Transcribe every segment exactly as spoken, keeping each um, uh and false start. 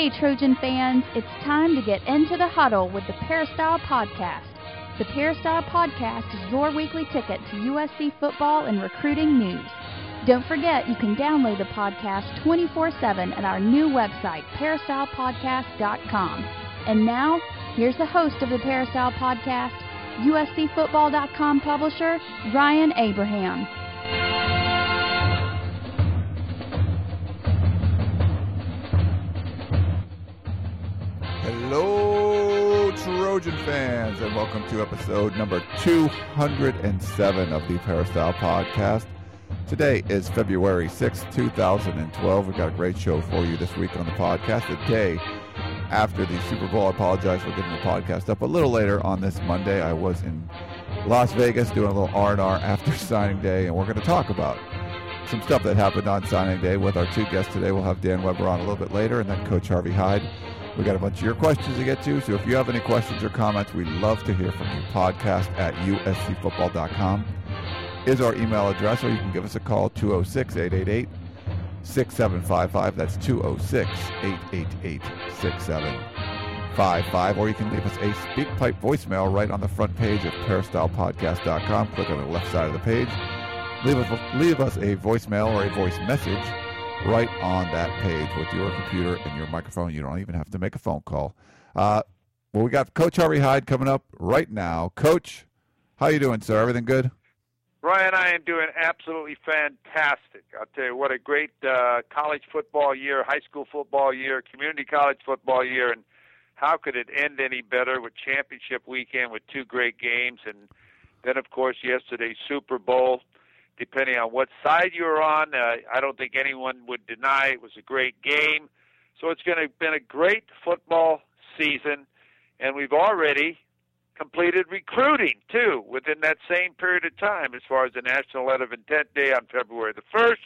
Hey, Trojan fans, it's time to get into the huddle with the Peristyle Podcast. The Peristyle Podcast is your weekly ticket to U S C football and recruiting news. Don't forget you can download the podcast twenty-four seven at our new website, peristyle podcast dot com. And now, here's the host of the Peristyle Podcast, U S C football dot com publisher, Ryan Abraham. Hello, Trojan fans, and welcome to episode number two hundred seven of the Peristyle Podcast. Today is February sixth, two thousand twelve. We've got a great show for you this week on the podcast. The day after the Super Bowl. I apologize for getting the podcast up a little later on this Monday. I was in Las Vegas doing a little R and R after signing day, and we're going to talk about some stuff that happened on signing day with our two guests today. We'll have Dan Weber on a little bit later, and then Coach Harvey Hyde. We got a bunch of your questions to get to, so if you have any questions or comments, we'd love to hear from you. Podcast at U S C football dot com is our email address, or you can give us a call, two oh six, eight eight eight, six seven five five. That's two oh six, eight eight eight, six seven five five. Or you can leave us a SpeakPipe voicemail right on the front page of peristyle podcast dot com. Click on the left side of the page. Leave us, leave us a voicemail or a voice message right on that page with your computer and your microphone. You don't even have to make a phone call. Uh, well, we got Coach Harvey Hyde coming up right now. Coach, how you doing, sir? Everything good? Ryan, I am doing absolutely fantastic. I'll tell you, what a great uh, college football year, high school football year, community college football year, and how could it end any better with championship weekend with two great games, and then, of course, yesterday's Super Bowl. Depending on what side you were on, uh, I don't think anyone would deny it was a great game. So it's going to have been a great football season, and we've already completed recruiting, too, within that same period of time as far as the National Letter of Intent Day on February the first.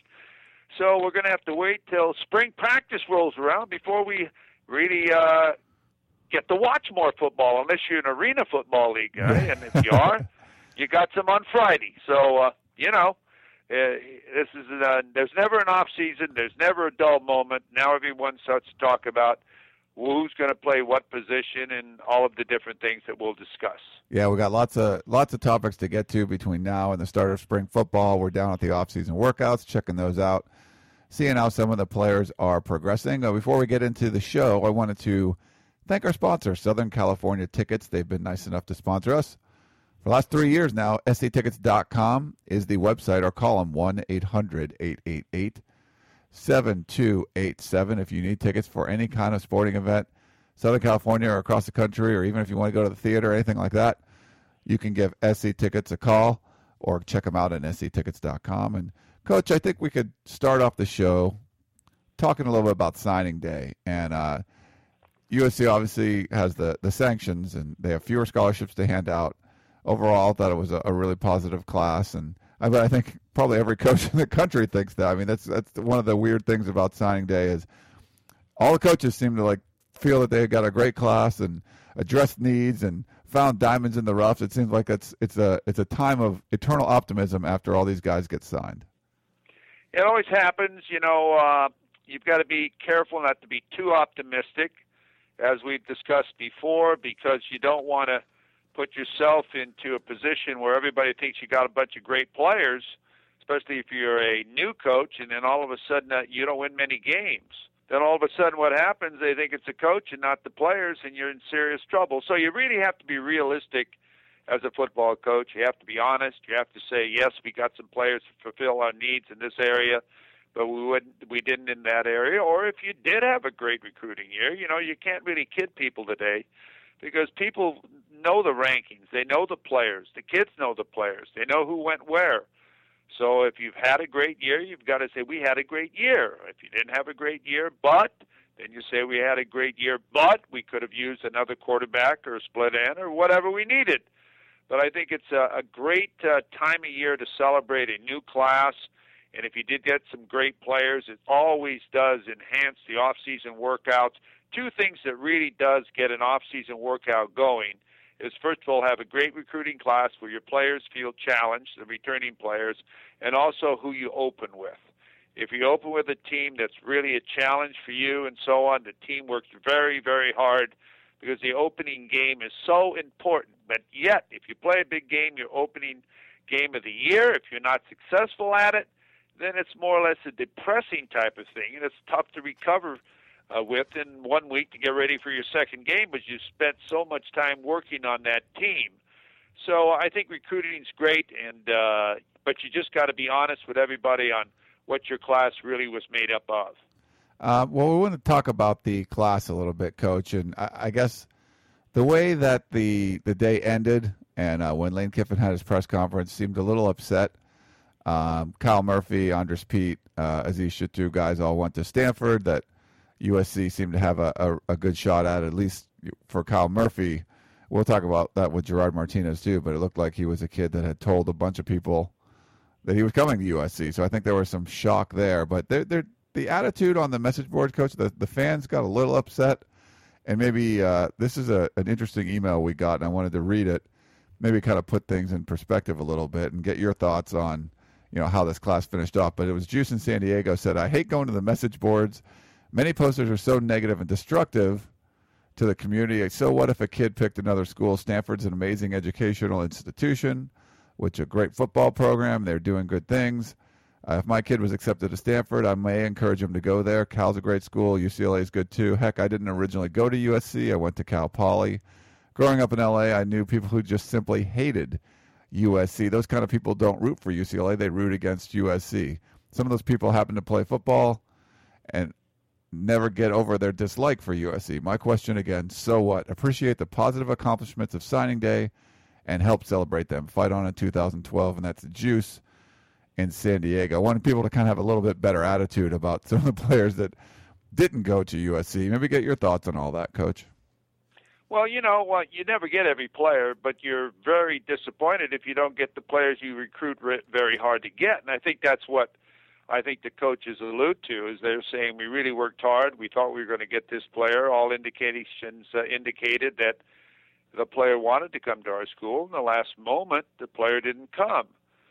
So we're going to have to wait till spring practice rolls around before we really uh, get to watch more football, unless you're an arena football league guy. And if you are, you got some on Friday. So, uh, you know, uh, this is uh, there's never an off season. There's never a dull moment. Now everyone starts to talk about who's going to play what position and all of the different things that we'll discuss. Yeah, we got lots of lots of topics to get to between now and the start of spring football. We're down at the off-season workouts, checking those out, seeing how some of the players are progressing. Uh, before we get into the show, I wanted to thank our sponsor, Southern California Tickets. They've been nice enough to sponsor us for the last three years now. S C tickets dot com is the website, or call them one eight hundred, eight eight eight, seven two eight seven if you need tickets for any kind of sporting event, Southern California or across the country, or even if you want to go to the theater or anything like that. You can give S C Tickets a call or check them out at S C tickets dot com. And, Coach, I think we could start off the show talking a little bit about signing day. And uh, U S C obviously has the, the sanctions, and they have fewer scholarships to hand out. Overall, I thought it was a, a really positive class, and I, but I think probably every coach in the country thinks that. I mean, that's that's one of the weird things about signing day is all the coaches seem to like feel that they got a great class and addressed needs and found diamonds in the rough. It seems like it's it's a it's a time of eternal optimism after all these guys get signed. It always happens, you know. Uh, you've got to be careful not to be too optimistic, as we've discussed before, because you don't want to put yourself into a position where everybody thinks you got a bunch of great players, especially if you're a new coach, and then all of a sudden uh, you don't win many games. Then all of a sudden what happens, they think it's the coach and not the players, and you're in serious trouble. So you really have to be realistic as a football coach. You have to be honest. You have to say, yes, we got some players to fulfill our needs in this area, but we wouldn't, we didn't in that area. Or if you did have a great recruiting year, you know, you can't really kid people today, because people know the rankings. They know the players. The kids know the players. They know who went where. So if you've had a great year, you've got to say, we had a great year. If you didn't have a great year, but, then you say, we had a great year, but we could have used another quarterback or a split end or whatever we needed. But I think it's a, a great uh, time of year to celebrate a new class. And if you did get some great players, it always does enhance the off-season workouts. Two things that really does get an off-season workout going is, first of all, have a great recruiting class where your players feel challenged, the returning players, and also who you open with. If you open with a team that's really a challenge for you and so on, the team works very, very hard because the opening game is so important. But yet, if you play a big game, your opening game of the year, if you're not successful at it, then it's more or less a depressing type of thing, and it's tough to recover uh, with in one week to get ready for your second game, but you spent so much time working on that team. So I think recruiting's great, and uh, but you just got to be honest with everybody on what your class really was made up of. Uh, well, we want to talk about the class a little bit, Coach, and I, I guess the way that the the day ended and uh, when Lane Kiffin had his press conference seemed a little upset. Um, Kyle Murphy, Andres Pete, uh, Aziz Shittu guys all went to Stanford. That U S C seemed to have a, a, a good shot at, at least for Kyle Murphy. We'll talk about that with Gerard Martinez too, but it looked like he was a kid that had told a bunch of people that he was coming to U S C. So I think there was some shock there. But they're, they're, the attitude on the message board, Coach, the, the fans got a little upset. And maybe uh, this is a, an interesting email we got, and I wanted to read it, maybe kind of put things in perspective a little bit and get your thoughts on, you know, how this class finished off. But it was Juice in San Diego said, I hate going to the message boards. Many posters are so negative and destructive to the community. So what if a kid picked another school? Stanford's an amazing educational institution with a great football program. They're doing good things. Uh, if my kid was accepted to Stanford, I may encourage him to go there. Cal's a great school. U C L A is good too. Heck, I didn't originally go to U S C. I went to Cal Poly. Growing up in L A, I knew people who just simply hated U S C. Those kind of people don't root for U C L A. They root against U S C. Some of those people happen to play football and never get over their dislike for U S C. My question again, so what? Appreciate the positive accomplishments of signing day and help celebrate them. Fight on in two thousand twelve, and that's Juice in San Diego. I wanted people to kind of have a little bit better attitude about some of the players that didn't go to U S C. Maybe get your thoughts on all that, Coach. Well, you know, uh, you never get every player, but you're very disappointed if you don't get the players you recruit re- very hard to get. And I think that's what I think the coaches allude to, is they're saying we really worked hard. We thought we were going to get this player. All indications uh, indicated that the player wanted to come to our school. In the last moment, the player didn't come.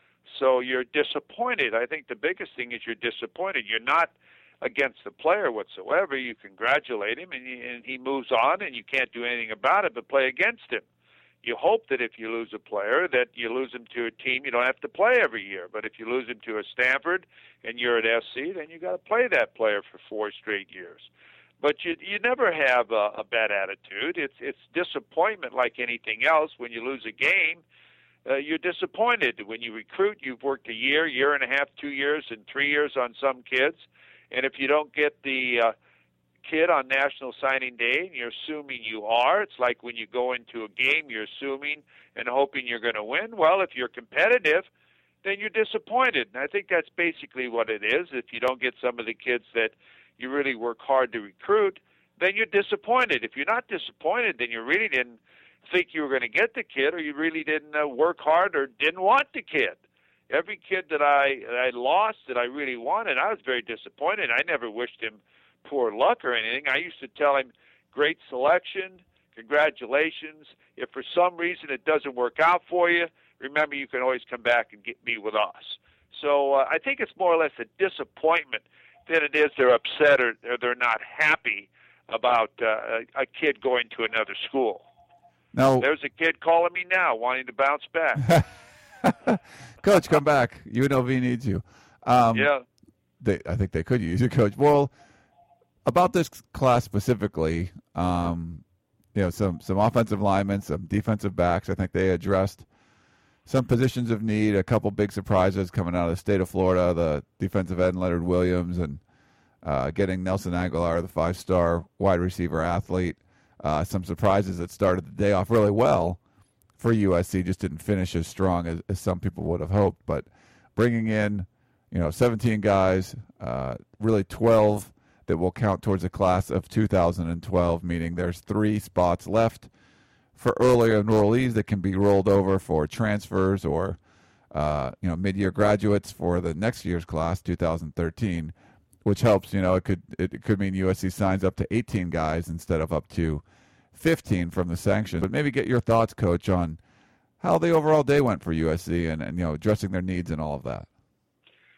So you're disappointed. I think the biggest thing is you're disappointed. You're not against the player whatsoever. You congratulate him, and he, and he moves on, and you can't do anything about it but play against him. You hope that if you lose a player, that you lose him to a team you don't have to play every year. But if you lose him to a Stanford and you're at S C, then you got to play that player for four straight years. But you you never have a, a bad attitude. It's it's disappointment like anything else. When you lose a game, uh, you're disappointed. When you recruit, you've worked a year, year and a half, two years, and three years on some kids. And if you don't get the uh, kid on National Signing Day, and you're assuming you are, it's like when you go into a game, you're assuming and hoping you're going to win. Well, if you're competitive, then you're disappointed. And I think that's basically what it is. If you don't get some of the kids that you really work hard to recruit, then you're disappointed. If you're not disappointed, then you really didn't think you were going to get the kid, or you really didn't uh, work hard or didn't want the kid. Every kid that I that I lost that I really wanted, I was very disappointed. I never wished him poor luck or anything. I used to tell him, great selection, congratulations. If for some reason it doesn't work out for you, remember you can always come back and get me with us. So uh, I think it's more or less a disappointment than it is they're upset or, or they're not happy about uh, a, a kid going to another school. No. There's a kid calling me now wanting to bounce back. Coach, come back. U N L V needs you. Um, yeah. They, I think they could use you, Coach. Well, about this class specifically, um, you know, some, some offensive linemen, some defensive backs. I think they addressed some positions of need, a couple big surprises coming out of the state of Florida, the defensive end Leonard Williams, and uh, getting Nelson Aguilar, the five-star wide receiver athlete. Uh, some surprises that started the day off really well for U S C, just didn't finish as strong as, as some people would have hoped. But bringing in, you know, seventeen guys, uh, really twelve that will count towards the class of two thousand twelve, meaning there's three spots left for earlier enrollees that can be rolled over for transfers or, uh, you know, mid-year graduates for the next year's class, two thousand thirteen, which helps. You know, it could it could mean U S C signs up to eighteen guys instead of up to fifteen from the sanctions. But maybe get your thoughts, Coach, on how the overall day went for U S C and, and you know, addressing their needs and all of that.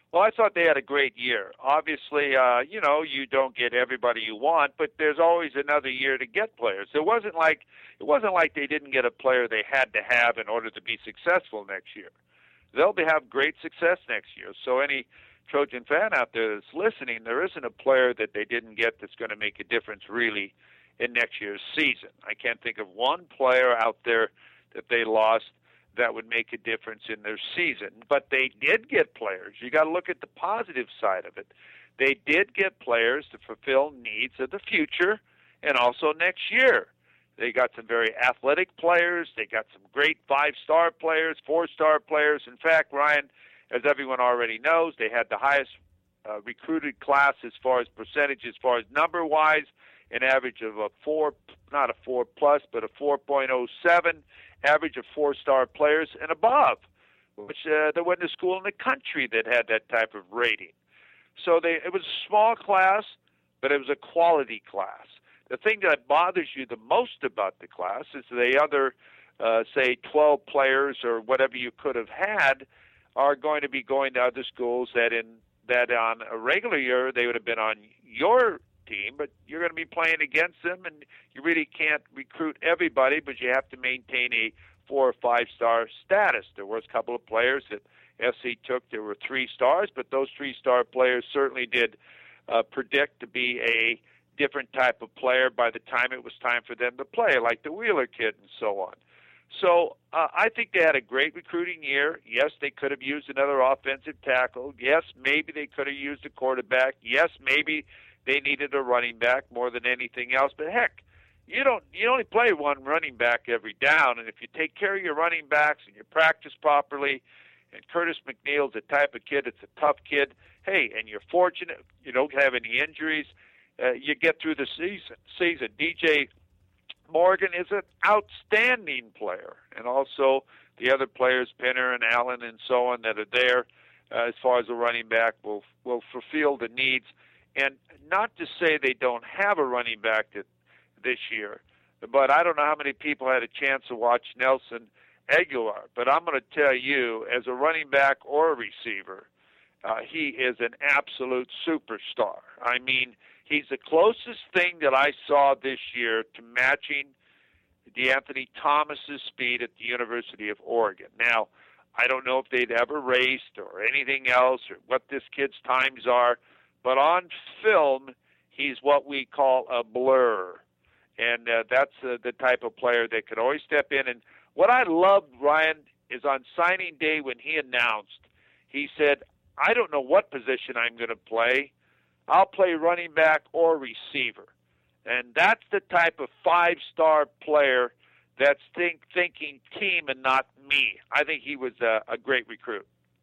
Well, I thought they had a great year. Obviously, uh, you know, you don't get everybody you want, but there's always another year to get players. It wasn't like it wasn't like they didn't get a player they had to have in order to be successful next year. They'll be, have great success next year. So any Trojan fan out there that's listening, there isn't a player that they didn't get that's going to make a difference really in next year's season. I can't think of one player out there that they lost that would make a difference in their season. But they did get players. You got to look at the positive side of it. They did get players to fulfill needs of the future and also next year. They got some very athletic players. They got some great five-star players, four-star players. In fact, Ryan, as everyone already knows, they had the highest uh, recruited class as far as percentage, as far as number-wise, an average of a four, not a four plus, but a four point oh seven, average of four-star players and above, which uh, there wasn't a school in the country that had that type of rating. So they, it was a small class, but it was a quality class. The thing that bothers you the most about the class is the other, uh, say, twelve players or whatever you could have had are going to be going to other schools that in that on a regular year they would have been on your team, but you're going to be playing against them, and you really can't recruit everybody, but you have to maintain a four or five star status. There was a couple of players that F C took. There were three stars, but those three star players certainly did uh, predict to be a different type of player by the time it was time for them to play, like the Wheeler kid and so on. So uh, I think they had a great recruiting year. Yes, they could have used another offensive tackle. Yes, maybe they could have used a quarterback. Yes, maybe they needed a running back more than anything else. But heck, you don't you only play one running back every down, and if you take care of your running backs and you practice properly, and Curtis McNeil's the type of kid, it's a tough kid, hey, and you're fortunate, you don't have any injuries, uh, you get through the season. Season. D J Morgan is an outstanding player, and also the other players, Penner and Allen and so on, that are there uh, as far as a running back will will fulfill the needs. And not to say they don't have a running back that, this year, but I don't know how many people had a chance to watch Nelson Aguilar. But I'm going to tell you, as a running back or a receiver, uh, he is an absolute superstar. I mean, he's the closest thing that I saw this year to matching DeAnthony Thomas's speed at the University of Oregon. Now, I don't know if they'd ever raced or anything else or what this kid's times are, but on film, he's what we call a blur. And uh, that's uh, the type of player that could always step in. And what I loved, Ryan, is on signing day when he announced, he said, I don't know what position I'm going to play. I'll play running back or receiver. And that's the type of five-star player that's think, thinking team and not me. I think he was a, a great recruit.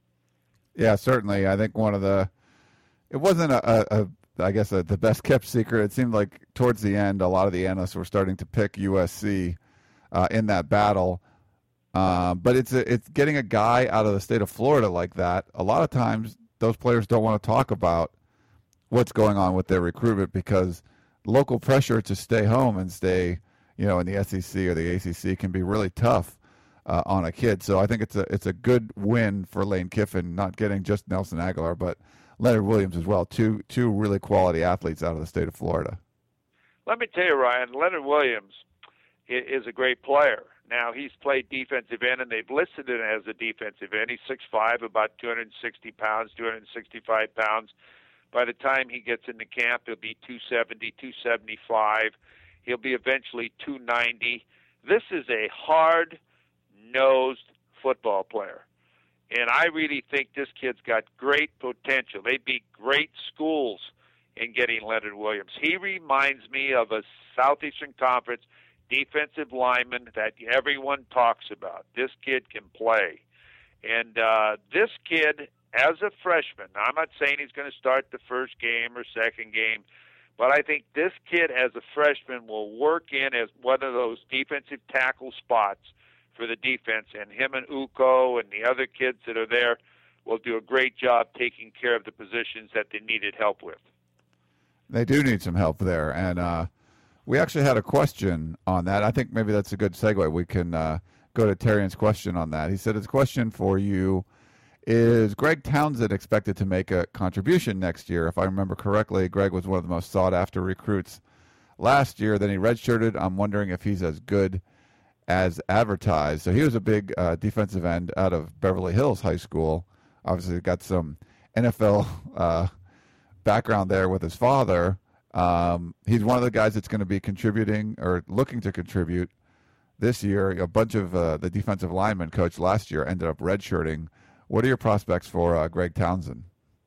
Yeah, certainly. I think one of the – it wasn't, a, a, a I guess, a, the best-kept secret. It seemed like towards the end, a lot of the analysts were starting to pick U S C uh, in that battle. Um, but it's a, it's getting a guy out of the state of Florida like that. A lot of times those players don't want to talk about what's going on with their recruitment because local pressure to stay home and stay, you know, in the S E C or the A C C can be really tough uh, on a kid. So I think it's a it's a good win for Lane Kiffin, not getting just Nelson Aguilar, but Leonard Williams as well. Two two really quality athletes out of the state of Florida. Let me tell you, Ryan, Leonard Williams is a great player. Now, he's played defensive end, and they've listed him as a defensive end. He's six five, about two hundred sixty pounds, two hundred sixty-five pounds. By the time he gets into camp, he'll be two seventy, two seventy-five. He'll be eventually two ninety. This is a hard-nosed football player. And I really think this kid's got great potential. They beat great schools in getting Leonard Williams. He reminds me of a Southeastern Conference defensive lineman that everyone talks about. This kid can play. And uh, this kid, as a freshman, now I'm not saying he's going to start the first game or second game, but I think this kid as a freshman will work in as one of those defensive tackle spots for the defense, and him and Uko and the other kids that are there will do a great job taking care of the positions that they needed help with. They do need some help there, and uh, we actually had a question on that. I think maybe that's a good segue. We can uh, go to Terrian's question on that. He said his question for you Is Greg Townsend expected to make a contribution next year? If I remember correctly, Greg was one of the most sought-after recruits last year. Then he redshirted. I'm wondering if he's as good as advertised. So he was a big uh, defensive end out of Beverly Hills High School. Obviously got some N F L uh, background there with his father. Um, he's one of the guys that's going to be contributing or looking to contribute this year. A bunch of uh, the defensive linemen coached last year ended up redshirting. What are your prospects for uh, Greg Townsend?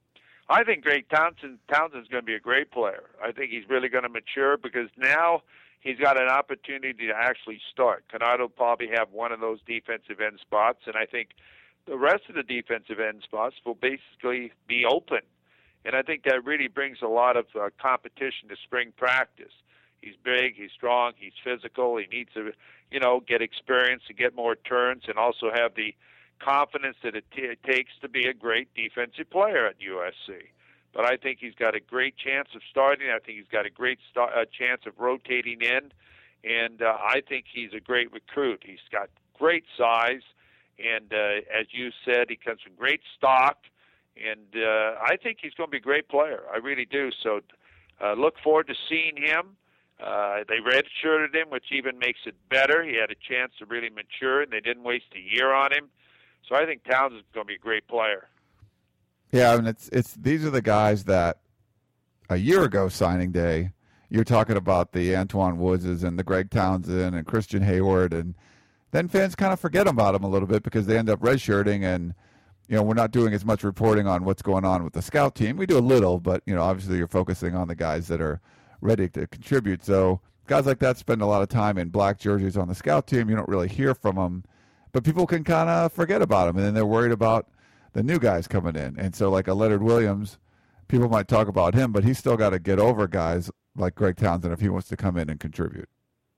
I think Greg Townsend Townsend's going to be a great player. I think he's really going to mature because now he's got an opportunity to actually start. Kennard will probably have one of those defensive end spots, and I think the rest of the defensive end spots will basically be open. And I think that really brings a lot of uh, competition to spring practice. He's big, he's strong, he's physical. He needs to, you know, get experience to get more turns and also have the confidence that it, t- it takes to be a great defensive player at U S C. But I think he's got a great chance of starting. I think he's got a great st- uh, chance of rotating in. And uh, I think he's a great recruit. He's got great size. And uh, as you said, he comes from great stock. And uh, I think he's going to be a great player. I really do. So uh, look forward to seeing him. Uh, they redshirted him, which even makes it better. He had a chance to really mature, and they didn't waste a year on him. So I think Townsend's going to be a great player. Yeah, I mean, it's it's these are the guys that a year ago signing day, you're talking about the Antoine Woodses and the Greg Townsend and Christian Hayward, and then fans kind of forget about them a little bit because they end up redshirting, and you know we're not doing as much reporting on what's going on with the scout team. We do a little, but you know obviously you're focusing on the guys that are ready to contribute. So guys like that spend a lot of time in black jerseys on the scout team. You don't really hear from them. But people can kind of forget about them, and then they're worried about the new guys coming in. And so like a Leonard Williams, people might talk about him, but he's still got to get over guys like Greg Townsend if he wants to come in and contribute.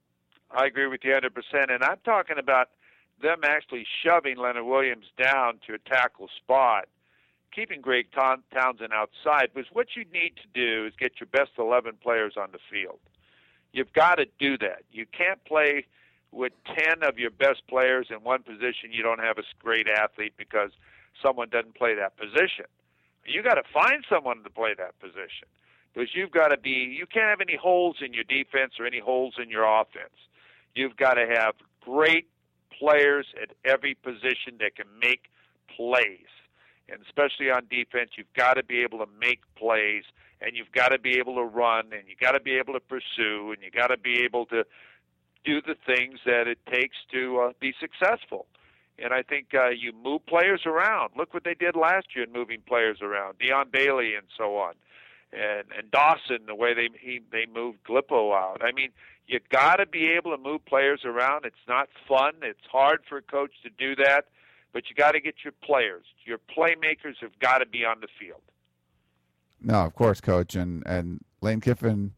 I agree with you one hundred percent. And I'm talking about them actually shoving Leonard Williams down to a tackle spot, keeping Greg Townsend outside. Because what you need to do is get your best eleven players on the field. You've got to do that. You can't play with ten of your best players in one position. You don't have a great athlete because someone doesn't play that position. You got to find someone to play that position because you've got to be, you can't have any holes in your defense or any holes in your offense. You've got to have great players at every position that can make plays. And especially on defense, you've got to be able to make plays, and you've got to be able to run, and you've got to be able to pursue, and you've got to be able to do the things that it takes to uh, be successful. And I think uh, you move players around. Look what they did last year in moving players around, Deion Bailey and so on, and and Dawson, the way they he, they moved Glippo out. I mean, you got to be able to move players around. It's not fun. It's hard for a coach to do that, but you got to get your players. Your playmakers have got to be on the field. No, of course, Coach, and and Lane Kiffin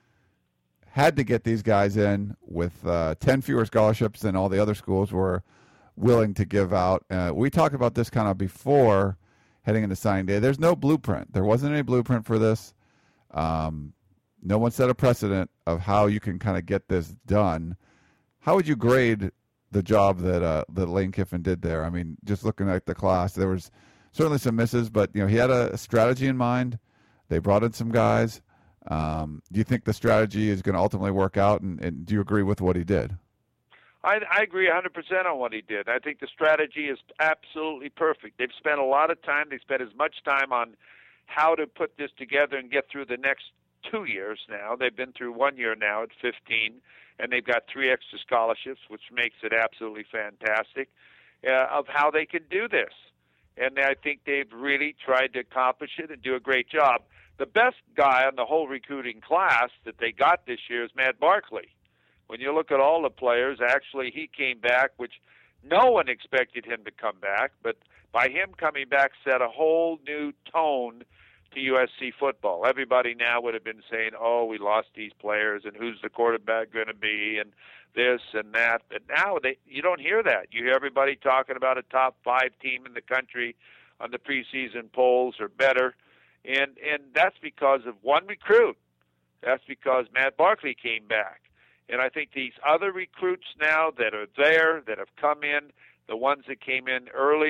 had to get these guys in with uh, ten fewer scholarships than all the other schools were willing to give out. Uh, we talked about this kind of before heading into signing day. There's no blueprint. There wasn't any blueprint for this. Um, no one set a precedent of how you can kind of get this done. How would you grade the job that uh, that Lane Kiffin did there? I mean, just looking at the class, there was certainly some misses, but you know he had a strategy in mind. They brought in some guys. Um, do you think the strategy is going to ultimately work out, and, and do you agree with what he did? I, I agree one hundred percent on what he did. I think the strategy is absolutely perfect. They've spent a lot of time. They spent as much time on how to put this together and get through the next two years now. They've been through one year now at fifteen, and they've got three extra scholarships, which makes it absolutely fantastic, uh, of how they can do this. And I think they've really tried to accomplish it and do a great job. The best guy on the whole recruiting class that they got this year is Matt Barkley. When you look at all the players, actually he came back, which no one expected him to come back, but by him coming back set a whole new tone to U S C football. Everybody now would have been saying, oh, we lost these players, and who's the quarterback going to be, and this and that. But now they, you don't hear that. You hear everybody talking about a top five team in the country on the preseason polls or better, and and that's because of one recruit. That's because Matt Barkley came back. And I think these other recruits now that are there, that have come in, the ones that came in early,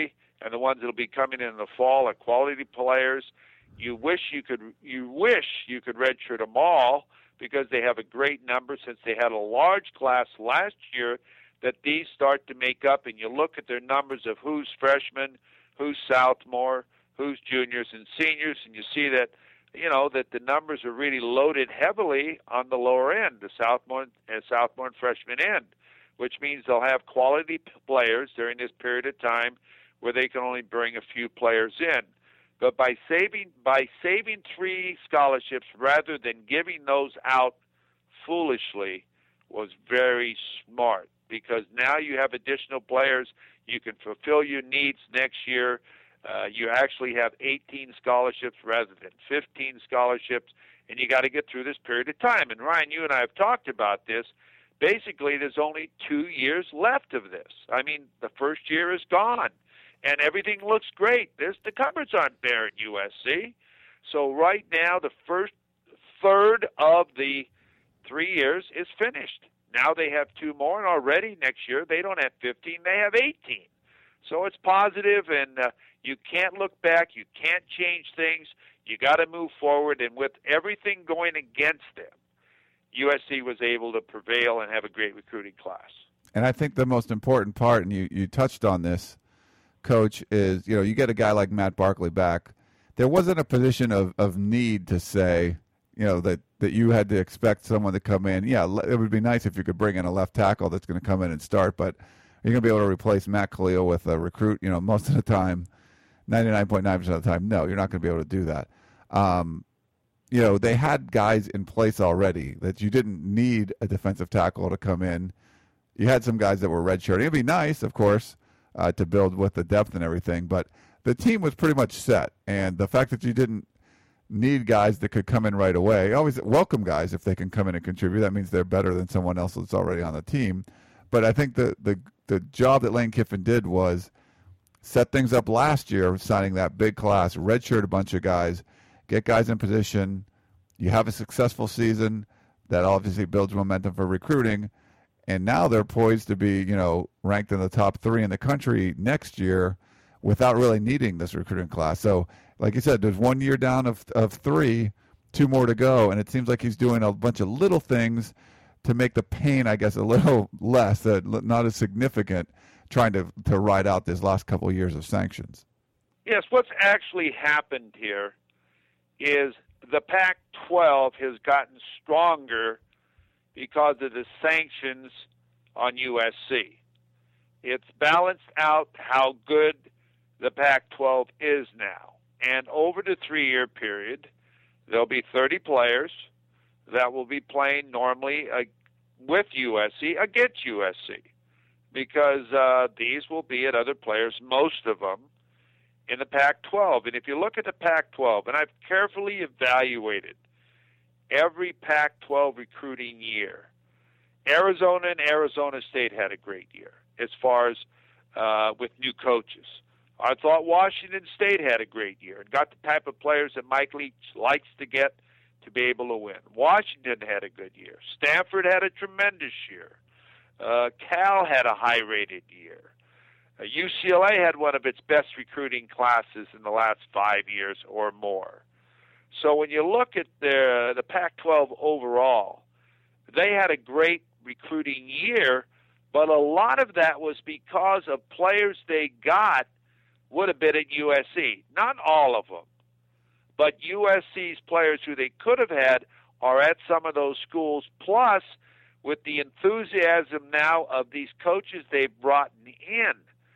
and the ones that will be coming in the fall are quality players. You wish you could you wish you could redshirt them all because they have a great number since they had a large class last year that these start to make up, and you look at their numbers of who's freshmen, who's sophomore, who's juniors and seniors, and you see that, you know, that the numbers are really loaded heavily on the lower end, the sophomore and sophomore and freshman end, which means they'll have quality players during this period of time where they can only bring a few players in. But by saving by saving three scholarships rather than giving those out foolishly was very smart, because now you have additional players. You can fulfill your needs next year. Uh, you actually have eighteen scholarships rather than fifteen scholarships, and you got to get through this period of time. And Ryan, you and I have talked about this. Basically, there's only two years left of this. I mean, the first year is gone, and everything looks great. There's, the cupboards aren't bare at U S C. So right now, the first third of the three years is finished. Now they have two more, and already next year they don't have fifteen, they have eighteen. So it's positive, and uh, you can't look back. You can't change things. You got to move forward, and with everything going against them, U S C was able to prevail and have a great recruiting class. And I think the most important part, and you, you touched on this, Coach, is, you know, you get a guy like Matt Barkley back. There wasn't a position of, of need to say, you know, that, that you had to expect someone to come in. Yeah, it would be nice if you could bring in a left tackle that's going to come in and start, but you're going to be able to replace Matt Khalil with a recruit, you know, most of the time, ninety-nine point nine percent of the time. No, you're not going to be able to do that. Um, you know, they had guys in place already that you didn't need a defensive tackle to come in. You had some guys that were redshirting. It'd be nice, of course, uh, to build with the depth and everything, but the team was pretty much set. And the fact that you didn't need guys that could come in right away, you always welcome guys if they can come in and contribute. That means they're better than someone else that's already on the team. But I think the the, the job that Lane Kiffin did was set things up last year, signing that big class, redshirt a bunch of guys, get guys in position. You have a successful season that obviously builds momentum for recruiting, and now they're poised to be, you know, ranked in the top three in the country next year without really needing this recruiting class. So, like you said, there's one year down of of three, two more to go, and it seems like he's doing a bunch of little things to make the pain, I guess, a little less, uh, not as significant, trying to, to ride out this last couple of years of sanctions. Yes, what's actually happened here is the Pac twelve has gotten stronger because of the sanctions on U S C. It's balanced out how good the Pac twelve is now. And over the three-year period, there'll be thirty players that will be playing normally uh, with U S C against U S C, because uh, these will be at other players, most of them, in the Pac twelve. And if you look at the Pac twelve, and I've carefully evaluated every Pac twelve recruiting year, Arizona and Arizona State had a great year as far as uh, with new coaches. I thought Washington State had a great year and got the type of players that Mike Leach likes to get to be able to win. Washington had a good year. Stanford had a tremendous year. Uh, Cal had a high-rated year. Uh, U C L A had one of its best recruiting classes in the last five years or more. So when you look at the, the Pac twelve overall, they had a great recruiting year, but a lot of that was because of players they got would have been at U S C. Not all of them, but U S C's players who they could have had are at some of those schools, plus with the enthusiasm now of these coaches they've brought in,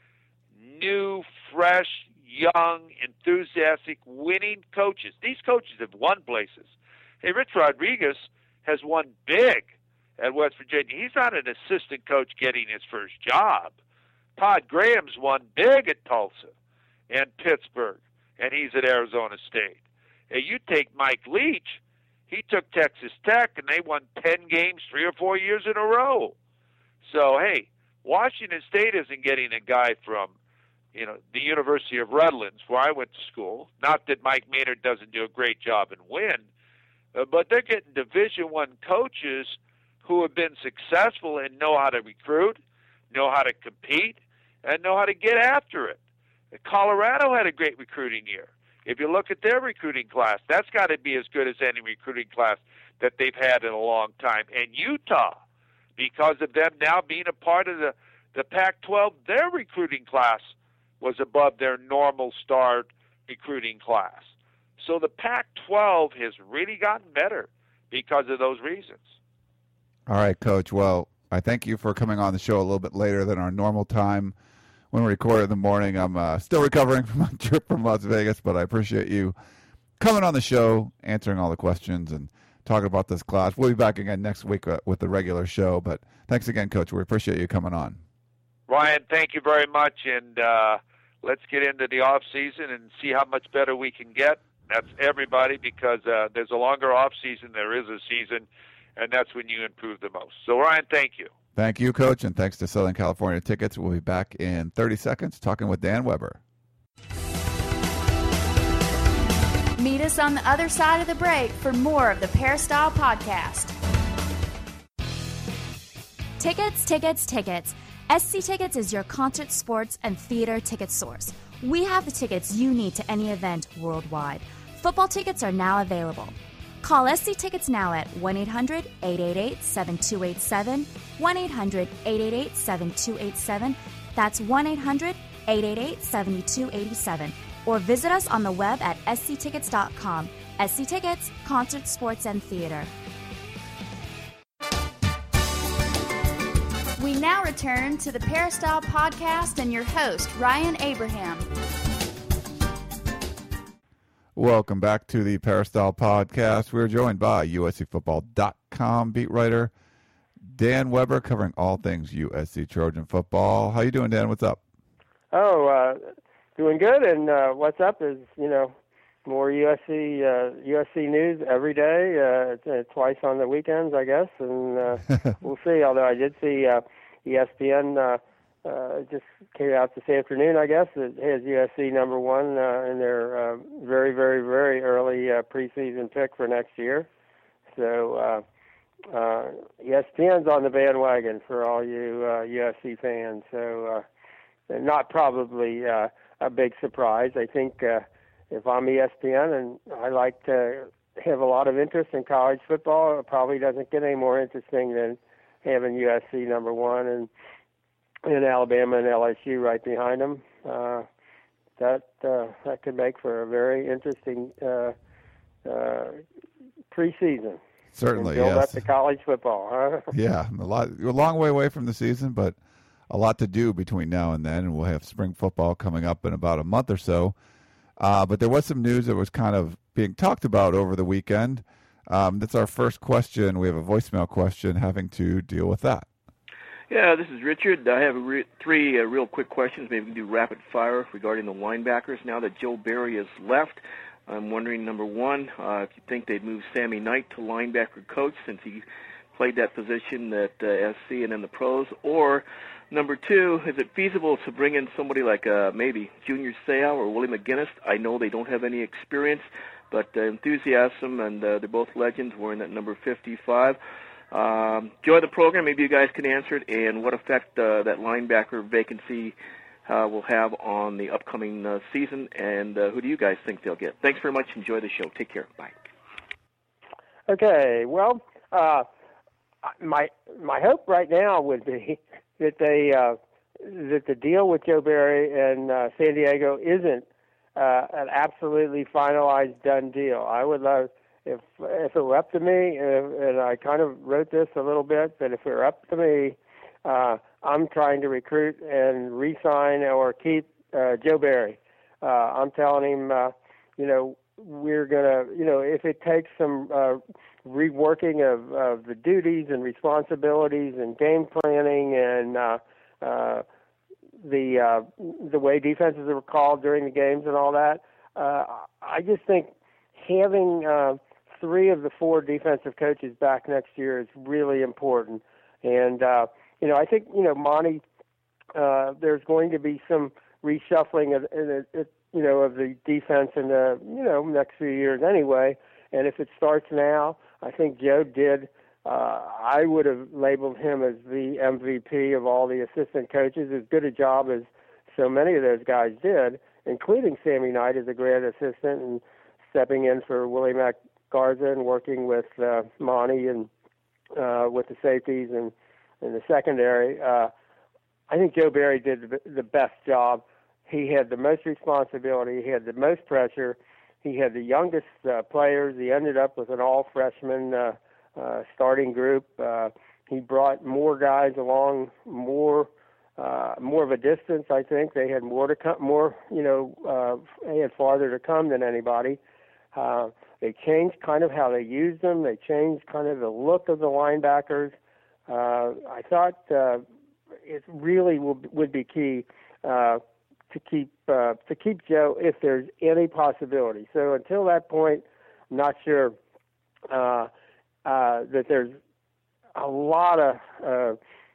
new, fresh, young, enthusiastic, winning coaches. These coaches have won places. Hey, Rich Rodriguez has won big at West Virginia. He's not an assistant coach getting his first job. Todd Graham's won big at Tulsa and Pittsburgh, and he's at Arizona State. Hey, you take Mike Leach, he took Texas Tech, and they won ten games three or four years in a row. So, hey, Washington State isn't getting a guy from, you know, the University of Redlands, where I went to school. Not that Mike Maynard doesn't do a great job and win, uh, but they're getting Division One coaches who have been successful and know how to recruit, know how to compete, and know how to get after it. Colorado had a great recruiting year. If you look at their recruiting class, that's got to be as good as any recruiting class that they've had in a long time. And Utah, because of them now being a part of the, the Pac twelve, their recruiting class was above their normal star recruiting class. So the Pac twelve has really gotten better because of those reasons. All right, Coach. Well, I thank you for coming on the show a little bit later than our normal time. When we record in the morning, I'm uh, still recovering from my trip from Las Vegas, but I appreciate you coming on the show, answering all the questions, and talking about this class. We'll be back again next week uh, with the regular show, but thanks again, Coach. We appreciate you coming on. Ryan, thank you very much, and uh, let's get into the off season and see how much better we can get. That's everybody, because uh, there's a longer off season, there is a season, and that's when you improve the most. So, Ryan, thank you. Thank you, Coach, and thanks to Southern California Tickets. We'll be back in thirty seconds talking with Dan Weber. Meet us on the other side of the break for more of the Peristyle Podcast. Tickets, tickets, tickets. S C Tickets is your concert, sports, and theater ticket source. We have the tickets you need to any event worldwide. Football tickets are now available. Call S C Tickets now at one eight hundred, eight eight eight, seven two eight seven, one eight hundred, eight eight eight, seven two eight seven. That's one eight hundred, eight eight eight, seven two eight seven. Or visit us on the web at s c tickets dot com. S C Tickets, concert, sports, and theater. We now return to the Peristyle Podcast and your host, Ryan Abraham. Welcome back to the Peristyle Podcast. We're joined by U S C football dot com beat writer Dan Weber, covering all things U S C Trojan football. How you doing, Dan? What's up? Oh, uh, doing good. And uh, what's up is, you know, more U S C uh, U S C news every day, uh, twice on the weekends, I guess. And uh, we'll see. Although I did see uh, E S P N uh, uh, just came out this afternoon, I guess. It has U S C number one uh, in their uh, very, very, very early uh, preseason pick for next year. So uh, uh, E S P N's on the bandwagon for all you uh, U S C fans. So uh, not probably uh, a big surprise. I think uh, if I'm E S P N and I like to have a lot of interest in college football, it probably doesn't get any more interesting than having U S C number one and and Alabama and L S U right behind them. Uh, that uh, that could make for a very interesting uh, uh, preseason. Certainly, and build yes. up the college football, huh? Yeah, a lot, a long way away from the season, but a lot to do between now and then. And we'll have spring football coming up in about a month or so. Uh, but there was some news that was kind of being talked about over the weekend. Um, that's our first question. We have a voicemail question having to deal with that. Yeah, this is Richard. I have a re- three uh, real quick questions. Maybe we can do rapid fire regarding the linebackers. Now that Joe Barry has left, I'm wondering, number one, uh, if you think they'd move Sammy Knight to linebacker coach since he played that position at uh, S C and in the pros, or number two, is it feasible to bring in somebody like uh, maybe Junior Seau or Willie McGinnis? I know they don't have any experience, but uh, enthusiasm, and uh, they're both legends. We're in that number fifty-five. Um, enjoy the program. Maybe you guys can answer it, and what effect uh, that linebacker vacancy uh, will have on the upcoming uh, season, and uh, who do you guys think they'll get? Thanks very much. Enjoy the show. Take care. Bye. Okay, well, uh, my my hope right now would be that they uh, that the deal with Joe Barry and uh, San Diego isn't uh, an absolutely finalized done deal. I would love if if it were up to me, and, and I kind of wrote this a little bit, but if it were up to me, uh, I'm trying to recruit and re-sign or keep uh, Joe Barry. Uh, I'm telling him, uh, you know, we're gonna, you know, if it takes some uh, reworking of, of the duties and responsibilities and game planning and uh, uh, the uh, the way defenses are called during the games and all that, uh, I just think having uh, three of the four defensive coaches back next year is really important. And uh, you know, I think you know, Monty, uh, there's going to be some reshuffling of, of, of you know, of the defense in the you know next few years anyway. And if it starts now, I think Joe did. Uh, I would have labeled him as the M V P of all the assistant coaches, as good a job as so many of those guys did. including Sammy Knight as a grad assistant and stepping in for Willie Mack Garza and working with uh, Monty and uh, with the safeties and, and the secondary. Uh, I think Joe Barry did the, the best job. He had the most responsibility. He had the most pressure. He had the youngest uh, players. He ended up with an all-freshman uh, uh, starting group. Uh, he brought more guys along, more uh, more of a distance. I think they had more to come. More, you know, uh, they had farther to come than anybody. Uh, they changed kind of how they used them. They changed kind of the look of the linebackers. Uh, I thought uh, it really would would be key. Uh, to keep uh, to keep Joe if there's any possibility. So until that point, I'm not sure uh, uh, that there's a lot of uh,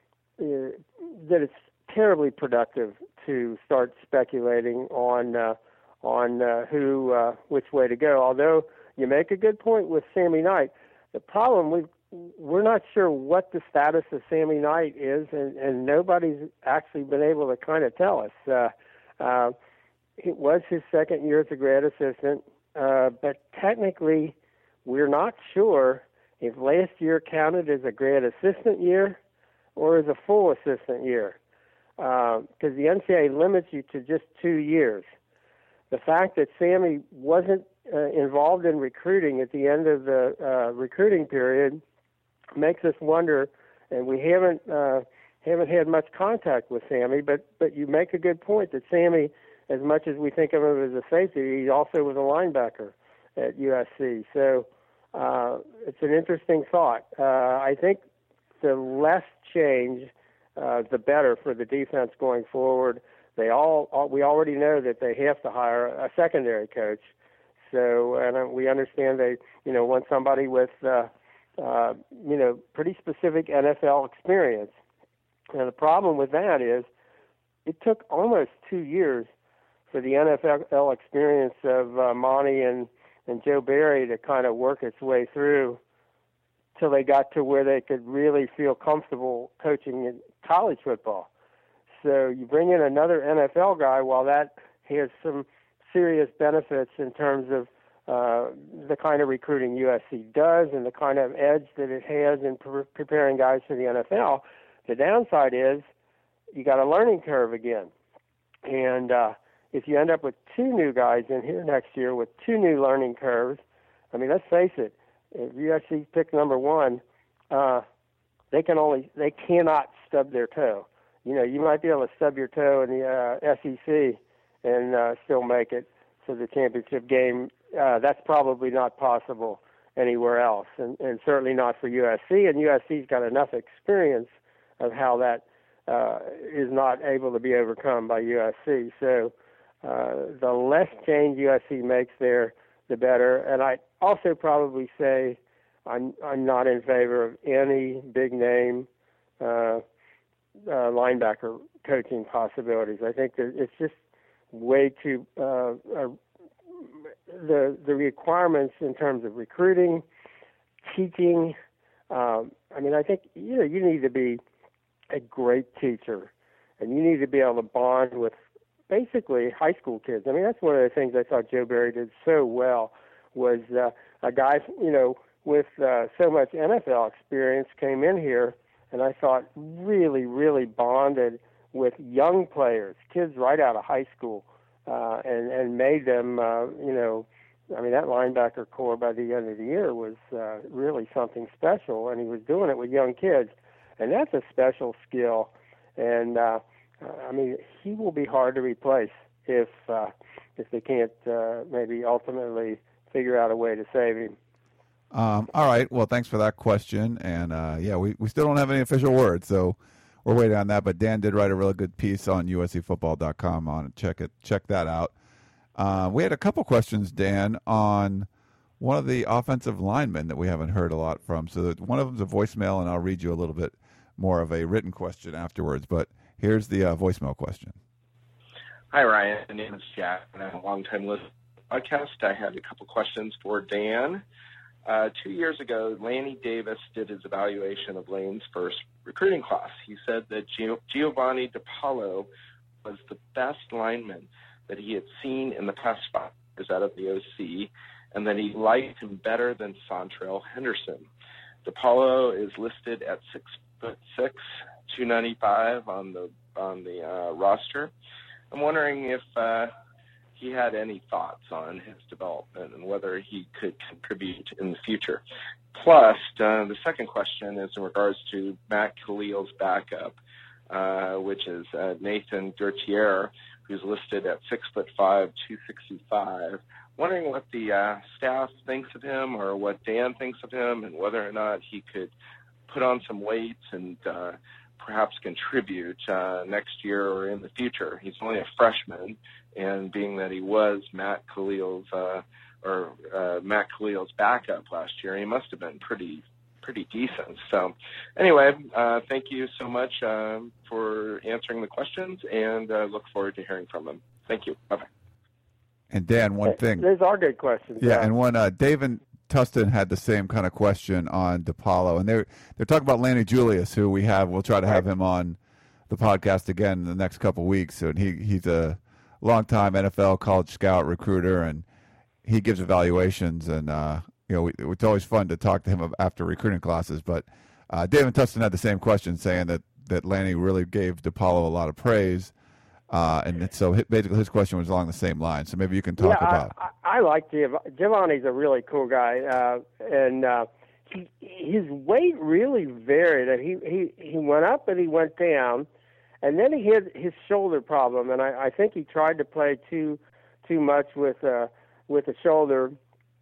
uh, that it's terribly productive to start speculating on uh, on uh, who uh, which way to go. Although you make a good point with Sammy Knight, the problem we we're not sure what the status of Sammy Knight is, and, and nobody's actually been able to kind of tell us. Uh, Uh, it was his second year as a grad assistant, uh, but technically we're not sure if last year counted as a grad assistant year or as a full assistant year, because uh, the N C double A limits you to just two years. The fact that Sammy wasn't uh, involved in recruiting at the end of the uh, recruiting period makes us wonder, and we haven't uh, haven't had much contact with Sammy, but, but you make a good point that Sammy, as much as we think of him as a safety, he also was a linebacker at U S C. So uh, it's an interesting thought. Uh, I think the less change, uh, the better for the defense going forward. They all, all we already know that they have to hire a secondary coach. So and uh, we understand they, you know, want somebody with, uh, uh, you know, pretty specific N F L experience. And the problem with that is it took almost two years for the N F L experience of uh, Monty and, and Joe Barry to kind of work its way through till they got to where they could really feel comfortable coaching in college football. So you bring in another N F L guy, while that has some serious benefits in terms of uh, the kind of recruiting U S C does and the kind of edge that it has in pre- preparing guys for the N F L. The downside is you got a learning curve again. And uh, if you end up with two new guys in here next year with two new learning curves, I mean, let's face it, if U S C pick number one, uh, they can only they cannot stub their toe. You know, you might be able to stub your toe in the uh, S E C and uh, still make it to the championship game. Uh, that's probably not possible anywhere else, and, and certainly not for U S C. And U S C's got enough experience of how that uh, is not able to be overcome by U S C. So uh, the less change U S C makes there, the better. And I also probably say I'm, I'm not in favor of any big name uh, uh, linebacker coaching possibilities. I think that it's just way too uh, uh, the the requirements in terms of recruiting, teaching. Um, I mean, I think you know you need to be a great teacher, and you need to be able to bond with basically high school kids. I mean, that's one of the things I thought Joe Barry did so well was uh, a guy, you know, with uh, so much N F L experience came in here, and I thought really, really bonded with young players, kids right out of high school, uh, and, and made them, uh, you know, I mean, that linebacker core by the end of the year was uh, really something special, and he was doing it with young kids. And that's a special skill. And, uh, I mean, he will be hard to replace if uh, if they can't uh, maybe ultimately figure out a way to save him. Um, all right. Well, thanks for that question. And, uh, yeah, we, we still don't have any official word, so we're waiting on that. But Dan did write a really good piece on U S C football dot com on it. Check it. Check that out. Uh, we had a couple questions, Dan, on one of the offensive linemen that we haven't heard a lot from. So one of them's a voicemail, and I'll read you a little bit more of a written question afterwards. But here's the uh, voicemail question. Hi, Ryan. My name is Jack, and I'm a long-time listener to the podcast. I had a couple questions for Dan. Uh, two years ago, Lanny Davis did his evaluation of Lane's first recruiting class. He said that Gio- Giovanni DiPaolo was the best lineman that he had seen in the past five years out of the O C, and that he liked him better than Sontrell Henderson. DePaulo is listed at six foot six, two ninety-five on the on the uh, roster. I'm wondering if uh, he had any thoughts on his development and whether he could contribute in the future. Plus, uh, the second question is in regards to Matt Khalil's backup, uh, which is uh, Nathan Gertier, who's listed at six foot five, two sixty-five. Wondering what the uh, staff thinks of him or what Dan thinks of him and whether or not he could put on some weight and uh, perhaps contribute uh, next year or in the future. He's only a freshman, and being that he was Matt Khalil's uh, or uh, Matt Khalil's backup last year, he must have been pretty pretty decent. So anyway, uh, thank you so much uh, for answering the questions, and uh, look forward to hearing from him. Thank you. Bye-bye. And Dan, one thing. Those are good questions. Yeah, yeah. and one, uh, David Tustin had the same kind of question on DePaulo, and they're they're talking about Lanny Julius, who we have. We'll try to have him on the podcast again in the next couple of weeks. And he he's a longtime N F L college scout recruiter, and he gives evaluations. And uh, you know, we, it's always fun to talk to him after recruiting classes. But uh, David Tustin had the same question, saying that that Lanny really gave DePaulo a lot of praise. Uh, and so basically his question was along the same line. So maybe you can talk yeah, about. I, I, I like Giov- Giovanni's a really cool guy, uh, and uh, he, his weight really varied. And he, he he went up and he went down, and then he had his shoulder problem. And I, I think he tried to play too too much with uh, with the shoulder,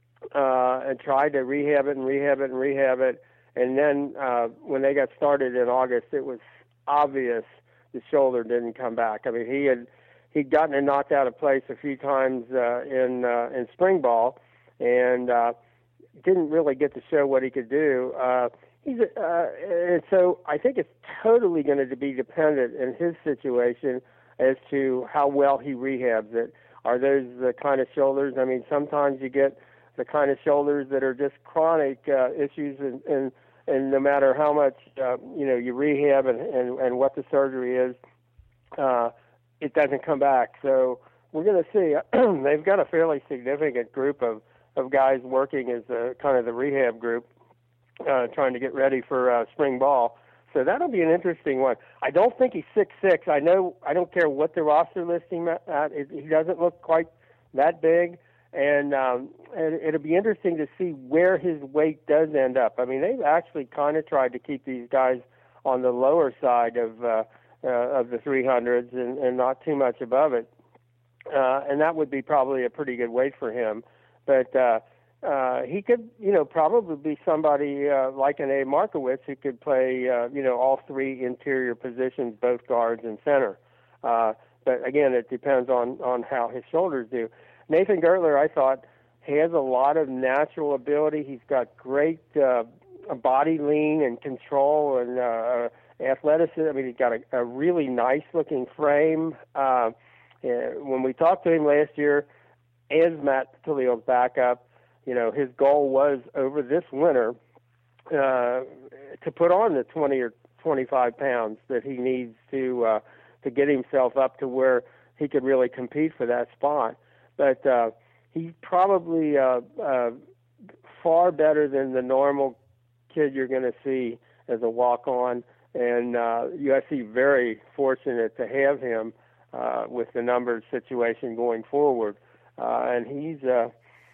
uh, and tried to rehab it and rehab it and rehab it. And then uh, when they got started in August, it was obvious the shoulder didn't come back. I mean, he had he'd gotten it knocked out of place a few times uh, in uh, in spring ball, and uh, didn't really get to show what he could do. Uh, he's uh, and so I think it's totally going to be dependent in his situation as to how well he rehabs it. Are those the kind of shoulders? I mean, sometimes you get the kind of shoulders that are just chronic uh, issues, and, and And no matter how much uh, you know you rehab and, and, and what the surgery is, uh, it doesn't come back. So we're going to see. They've got a fairly significant group of, of guys working as a, kind of the rehab group, uh, trying to get ready for uh, spring ball. So that'll be an interesting one. I don't think he's six six. I know. I don't care what the roster listing at. He doesn't look quite that big. And, um, and it'll be interesting to see where his weight does end up. I mean, they've actually kind of tried to keep these guys on the lower side of uh, uh, of the three hundreds and, and not too much above it. Uh, and that would be probably a pretty good weight for him. But uh, uh, he could, you know, probably be somebody uh, like an Abe Markowitz who could play, uh, you know, all three interior positions, both guards and center. Uh, but again, it depends on, on how his shoulders do. Nathan Gertler, I thought, has a lot of natural ability. He's got great uh, body lean and control and uh, athleticism. I mean, he's got a, a really nice-looking frame. Uh, when we talked to him last year, as Matt Khalil's backup, you know, his goal was over this winter uh, to put on the twenty or twenty-five pounds that he needs to uh, to get himself up to where he could really compete for that spot. But uh, he's probably uh, uh, far better than the normal kid you're going to see as a walk-on. And uh, U S C very fortunate to have him uh, with the numbers situation going forward. Uh, and he's uh,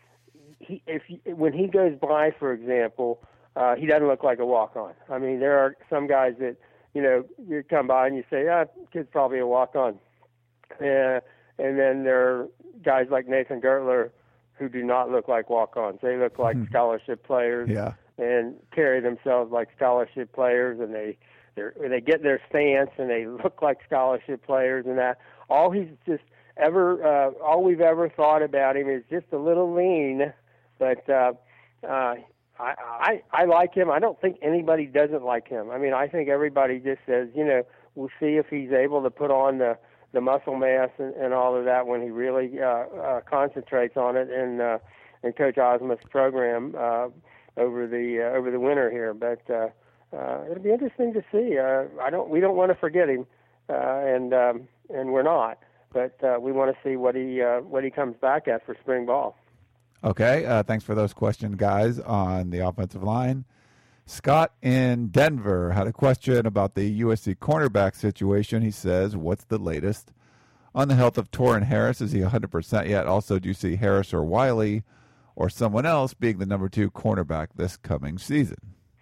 he if when he goes by, for example, uh, he doesn't look like a walk-on. I mean, there are some guys that you know you come by and you say, "Ah, kid's probably a walk-on." Uh, And then there are guys like Nathan Gertler who do not look like walk-ons. They look like hmm. scholarship players yeah. and carry themselves like scholarship players, and they they get their stance and they look like scholarship players and that. All he's just ever, uh, all we've ever thought about him is just a little lean, but uh, uh, I, I I like him. I don't think anybody doesn't like him. I mean, I think everybody just says, you know, we'll see if he's able to put on the the muscle mass and, and all of that when he really uh, uh, concentrates on it in uh, in Coach Osmuth's program uh, over the uh, over the winter here. But uh, uh, it'll be interesting to see. Uh, I don't we don't want to forget him, uh, and um, and we're not. but uh, we want to see what he uh, what he comes back at for spring ball. Okay, uh, thanks for those questions, guys, on the offensive line. Scott in Denver had a question about the U S C cornerback situation. He says, what's the latest on the health of Torrin Harris? Is he one hundred percent yet? Also, do you see Harris or Wiley or someone else being the number two cornerback this coming season?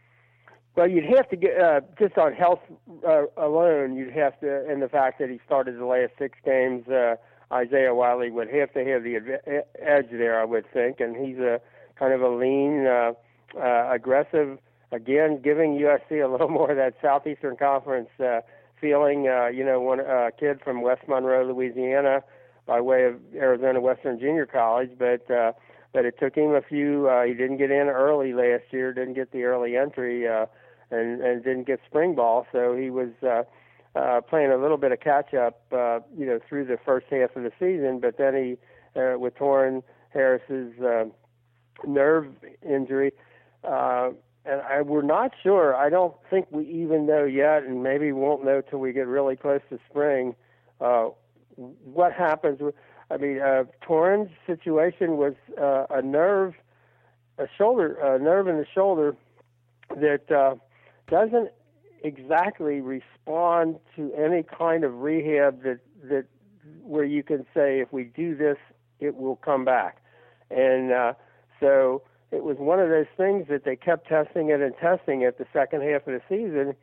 Well, you'd have to get, uh, just on health uh, alone, you'd have to, and the fact that he started the last six games, uh, Isaiah Wiley would have to have the adv- edge there, I would think. And he's a kind of a lean, uh, uh, aggressive, again, giving U S C a little more of that Southeastern Conference uh, feeling. Uh, you know, one uh, kid from West Monroe, Louisiana, by way of Arizona Western Junior College, but uh, but it took him a few. Uh, he didn't get in early last year, didn't get the early entry, uh, and and didn't get spring ball, so he was uh, uh, playing a little bit of catch up, uh, you know, through the first half of the season. But then he, uh, with Torrin Harris's uh, nerve injury. Uh, And I, we're not sure. I don't think we even know yet, and maybe won't know till we get really close to spring, uh, what happens. With, I mean, uh, Torrin's situation was uh, a nerve, a shoulder, a nerve in the shoulder that uh, doesn't exactly respond to any kind of rehab that that where you can say if we do this, it will come back, and uh, so. It was one of those things that they kept testing it and testing it the second half of the season,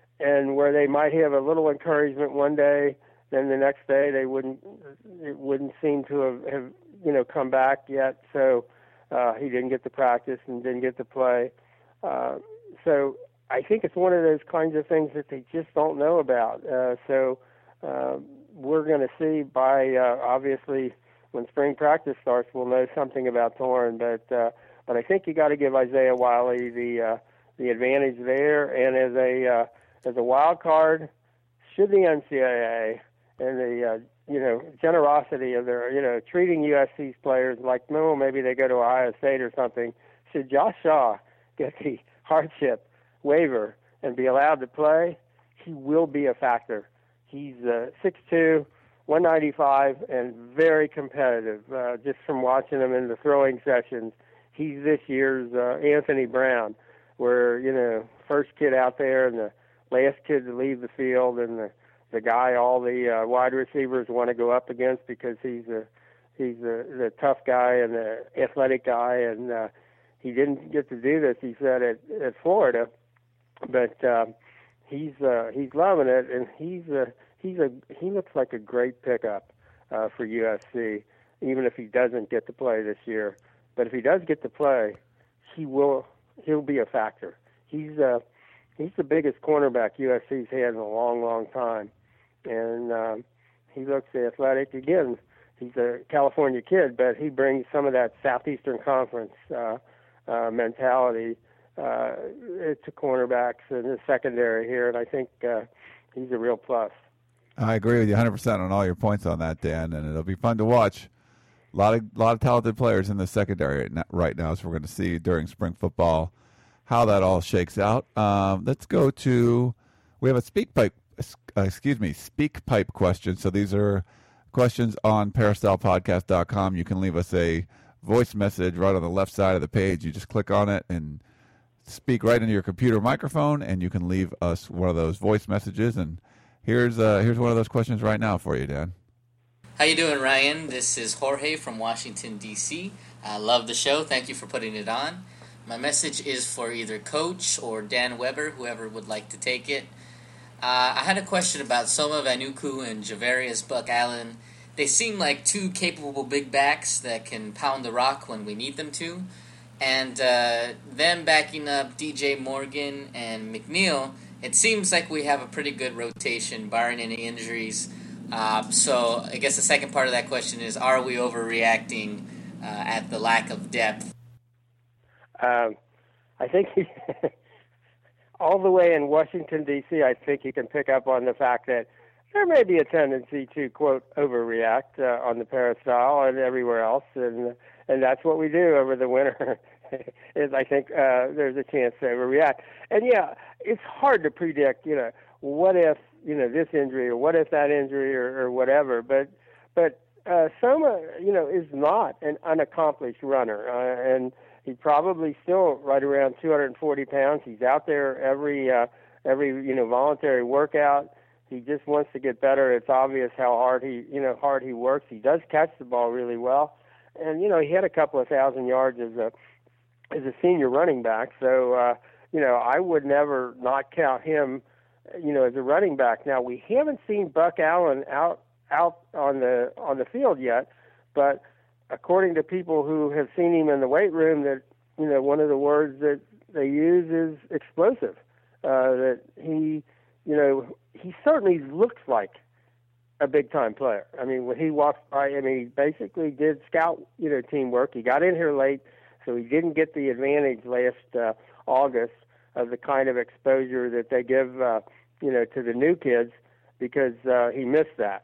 and where they might have a little encouragement one day, then the next day they wouldn't. It wouldn't seem to have, have you know come back yet. So uh, he didn't get to practice and didn't get to play. Uh, so I think it's one of those kinds of things that they just don't know about. Uh, so uh, we're going to see by uh, obviously when spring practice starts, we'll know something about Torrin, but. Uh, But I think you got to give Isaiah Wiley the uh, the advantage there, and as a uh, as a wild card, should the N C double A and the uh, you know generosity of their you know treating U S C's players like no maybe they go to Ohio State or something, should Josh Shaw get the hardship waiver and be allowed to play, he will be a factor. He's uh, six two, one ninety-five, and very competitive. Uh, just from watching him in the throwing sessions. He's this year's uh, Anthony Brown, where, you know, first kid out there and the last kid to leave the field and the, the guy all the uh, wide receivers want to go up against because he's a he's a, the tough guy and the athletic guy. And uh, he didn't get to do this, he said, at, at Florida. But uh, he's uh, he's loving it, and he's a, he's a, he looks like a great pickup uh, for U S C, even if he doesn't get to play this year. But if he does get to play, he will he'll be a factor. He's uh, he's the biggest cornerback U S C's had in a long, long time, and um, he looks athletic. Again, he's a California kid, but he brings some of that Southeastern Conference uh, uh, mentality uh, to cornerbacks in the secondary here, and I think uh, he's a real plus. I agree with you one hundred percent on all your points on that, Dan, and it'll be fun to watch. A lot of lot of talented players in the secondary right now, so we're going to see during spring football how that all shakes out. Um, let's go to we have a speak pipe, uh, excuse me, speak pipe question. So these are questions on peristyle podcast dot com. You can leave us a voice message right on the left side of the page. You just click on it and speak right into your computer microphone, and you can leave us one of those voice messages. And here's uh, here's one of those questions right now for you, Dan. How you doing, Ryan? This is Jorge from Washington, D C I love the show. Thank you for putting it on. My message is for either Coach or Dan Weber, whoever would like to take it. Uh, I had a question about Soma Vanuku and Javarius Buck Allen. They seem like two capable big backs that can pound the rock when we need them to. And uh, them backing up D J Morgan and McNeil, it seems like we have a pretty good rotation, barring any injuries. Uh, so I guess the second part of that question is, are we overreacting uh, at the lack of depth? Um, I think he, all the way in Washington, D C, I think you can pick up on the fact that there may be a tendency to, quote, overreact uh, on the peristyle and everywhere else, and and that's what we do over the winter. is I think uh, there's a chance to overreact. And, yeah, it's hard to predict, you know, what if, you know, this injury or what if that injury or, or whatever. But but uh, Soma, you know, is not an unaccomplished runner, uh, and he's probably still right around two hundred forty pounds. He's out there every uh, every you know voluntary workout. He just wants to get better. It's obvious how hard he you know hard he works. He does catch the ball really well, and you know he had a couple of thousand yards as a as a senior running back. So uh, you know I would never not count him, you know, as a running back. Now we haven't seen Buck Allen out out on the on the field yet, but according to people who have seen him in the weight room, that you know one of the words that they use is explosive. Uh, that he, you know, he certainly looks like a big time player. I mean, when he walked by, I mean, he basically did scout, you know, teamwork. He got in here late, so he didn't get the advantage last uh, August of the kind of exposure that they give, uh, you know, to the new kids, because uh, he missed that.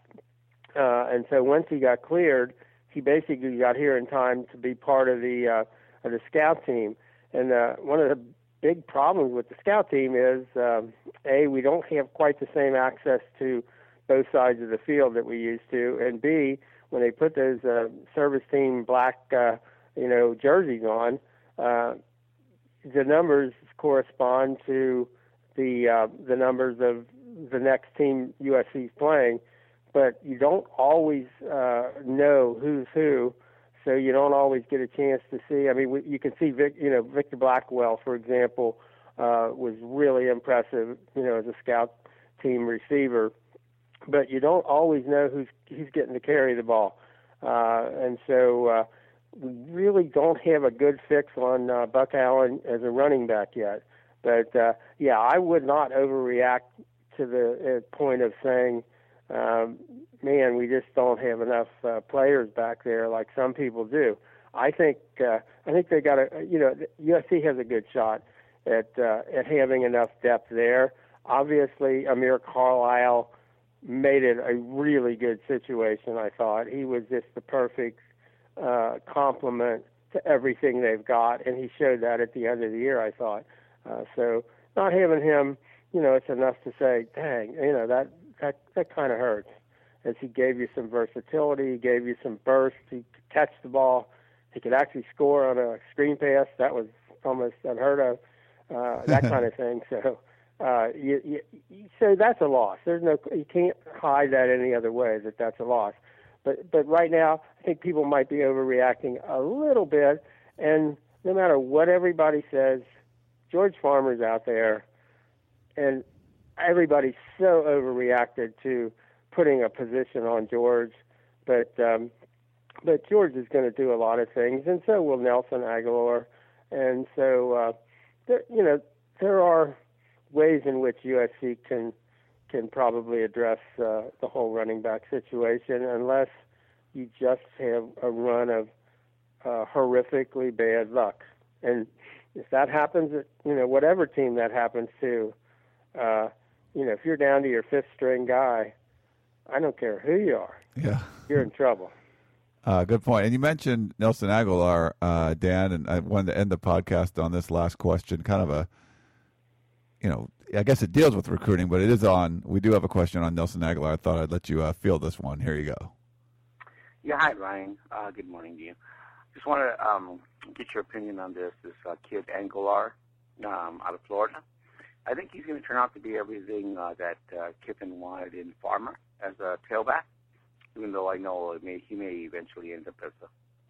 Uh, and so once he got cleared, he basically got here in time to be part of the uh, of the scout team. And uh, one of the big problems with the scout team is, um, A, we don't have quite the same access to both sides of the field that we used to, and B, when they put those uh, service team black, uh, you know, jerseys on, uh, the numbers correspond to the uh, the numbers of the next team U S C's playing. But you don't always uh, know who's who, so you don't always get a chance to see. I mean, we, you can see, Vic, you know, Victor Blackwell, for example, uh, was really impressive, you know, as a scout team receiver. But you don't always know who's who's getting to carry the ball, uh, and so uh, we really don't have a good fix on uh, Buck Allen as a running back yet. But uh, yeah, I would not overreact to the uh, point of saying, Um, man, we just don't have enough uh, players back there like some people do. I think uh, I think they got a you know U S C has a good shot at uh, at having enough depth there. Obviously, Amir Carlisle made it a really good situation. I thought he was just the perfect uh, complement to everything they've got, and he showed that at the end of the year. I thought uh, so. Not having him, you know, it's enough to say, dang, you know that. That that kind of hurts, as he gave you some versatility, he gave you some burst, he could catch the ball, he could actually score on a screen pass. That was almost unheard of, uh, that kind of thing. So, uh, you, you, so that's a loss. There's no, you can't hide that any other way that that's a loss. But but right now, I think people might be overreacting a little bit, and no matter what everybody says, George Farmer's out there, and everybody's so overreacted to putting a position on George, but um, but George is going to do a lot of things, and so will Nelson Aguilar, and so uh, there, you know there are ways in which U S C can can probably address uh, the whole running back situation, unless you just have a run of uh, horrifically bad luck, and if that happens, you know whatever team that happens to. Uh, You know, if you're down to your fifth string guy, I don't care who you are. Yeah, you're in trouble. Uh, good point. And you mentioned Nelson Aguilar, uh, Dan, and I wanted to end the podcast on this last question. Kind of a, you know, I guess it deals with recruiting, but it is on. We do have a question on Nelson Aguilar. I thought I'd let you uh, field this one. Here you go. Yeah, hi Ryan. Uh, good morning to you. Just want to um, get your opinion on this. This uh, kid Aguilar um, out of Florida. I think he's going to turn out to be everything uh, that uh, Kiffin wanted in Farmer as a tailback, even though I know it may, he may eventually end up as a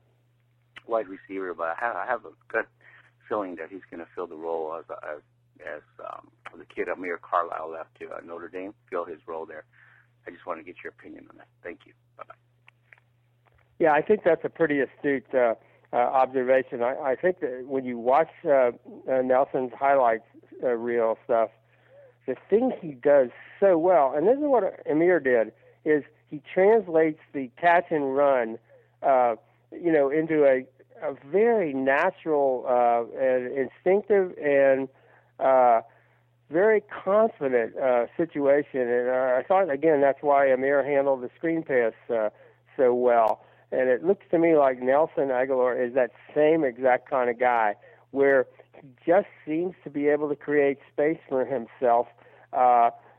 wide receiver. But I have, I have a good feeling that he's going to fill the role as as, as um, the kid Amir Carlisle left to uh, Notre Dame, fill his role there. I just want to get your opinion on that. Thank you. Bye-bye. Yeah, I think that's a pretty astute uh, uh, observation. I, I think that when you watch uh, uh, Nelson's highlights uh, reel stuff, the thing he does so well, and this is what Amir did, is he translates the catch and run, uh, you know, into a, a very natural uh, and instinctive and uh, very confident uh, situation. And uh, I thought, again, that's why Amir handled the screen pass uh, so well. And it looks to me like Nelson Aguilar is that same exact kind of guy, where he just seems to be able to create space for himself, uh,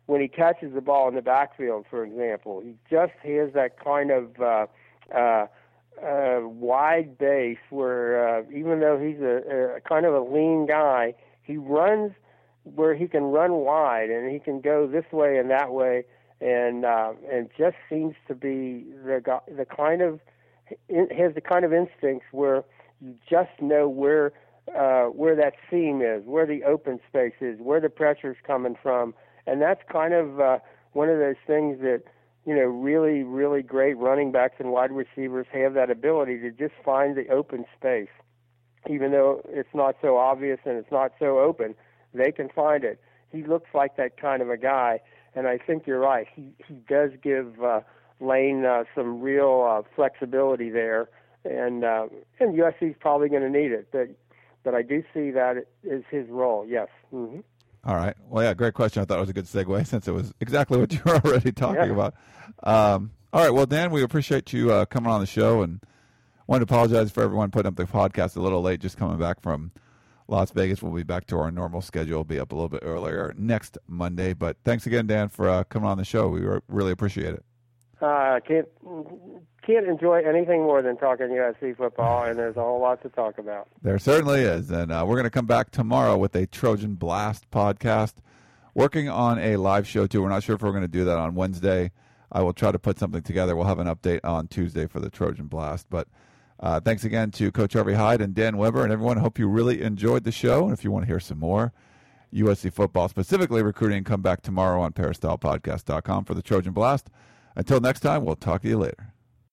when he catches the ball in the backfield, for example. He just has that kind of uh, uh, uh, wide base where uh, even though he's a, a kind of a lean guy, he runs where he can run wide and he can go this way and that way, and uh, and just seems to be the the kind of has the kind of instincts where you just know where uh, where that seam is, where the open space is, where the pressure's coming from, and that's kind of uh, one of those things that, you know, really, really great running backs and wide receivers have that ability to just find the open space. Even though it's not so obvious and it's not so open, they can find it. He looks like that kind of a guy, and I think you're right. He he does give uh, Lane uh, some real uh, flexibility there, and uh, and U S C's probably going to need it. But but I do see that is his role. Yes. Mm-hmm. All right. Well, yeah, great question. I thought it was a good segue since it was exactly what you were already talking yeah. about. Um, all right. Well, Dan, we appreciate you uh, coming on the show, and wanted to apologize for everyone putting up the podcast a little late, just coming back from Las Vegas. We'll be back to our normal schedule. We'll be up a little bit earlier next Monday. But thanks again, Dan, for uh, coming on the show. We re- really appreciate it. Uh, can't can't enjoy anything more than talking U S C football, and there's a whole lot to talk about. There certainly is. And uh, we're going to come back tomorrow with a Trojan Blast podcast, working on a live show, too. We're not sure if we're going to do that on Wednesday. I will try to put something together. We'll have an update on Tuesday for the Trojan Blast. But Uh, thanks again to Coach Harvey Hyde and Dan Weber and everyone. I hope you really enjoyed the show. And if you want to hear some more U S C football, specifically recruiting, come back tomorrow on peristyle podcast dot com for the Trojan Blast. Until next time, we'll talk to you later.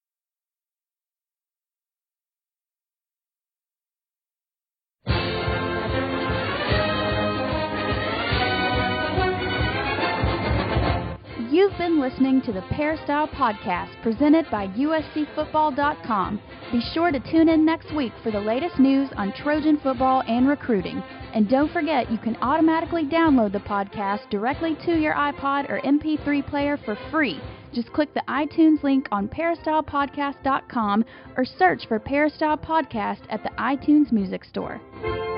You've been listening to the Peristyle Podcast presented by U S C football dot com. Be sure to tune in next week for the latest news on Trojan football and recruiting. And don't forget, you can automatically download the podcast directly to your iPod or M P three player for free. Just click the iTunes link on peristyle podcast dot com or search for Peristyle Podcast at the iTunes Music Store.